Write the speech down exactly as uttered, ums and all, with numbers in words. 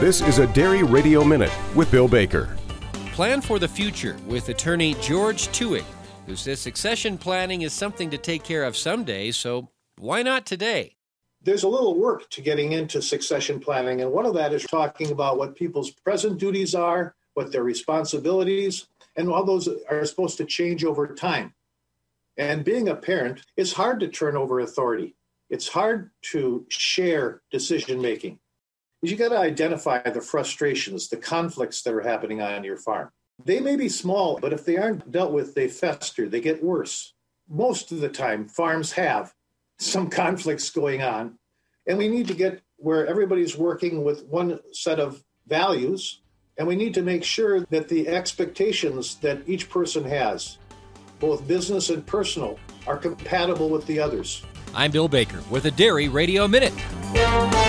This is a Dairy Radio Minute with Bill Baker. Plan for the future with attorney George Tuig, who says succession planning is something to take care of someday, so why not today? There's a little work to getting into succession planning, and one of that is talking about what people's present duties are, what their responsibilities, and how those are supposed to change over time. And being a parent, it's hard to turn over authority. It's hard to share decision-making. You got to identify the frustrations, the conflicts that are happening on your farm. They may be small, but if they aren't dealt with, they fester, they get worse. Most of the time, farms have some conflicts going on, and we need to get where everybody's working with one set of values, and we need to make sure that the expectations that each person has, both business and personal, are compatible with the others. I'm Bill Baker with a Dairy Radio Minute.